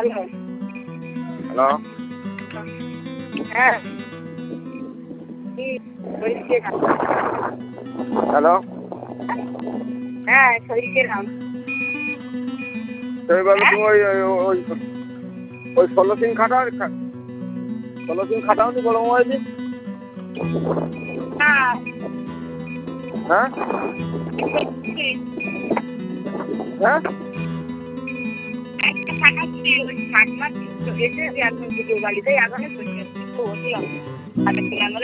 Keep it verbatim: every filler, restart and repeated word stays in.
hello হ্যাঁ hello হ্যাঁ শরীরের নাম তুমি বলো তুমি ওই ওই ওই ষোলো সিম খাটাও ষোলো সিম খাটাও নি বড় মোবাইলে হ্যাঁ হ্যাঁ হ্যাঁ একটা খাটাচ্ছি ওই ষাট মাস এসে এখন ভিডিও বাড়িতে আগামী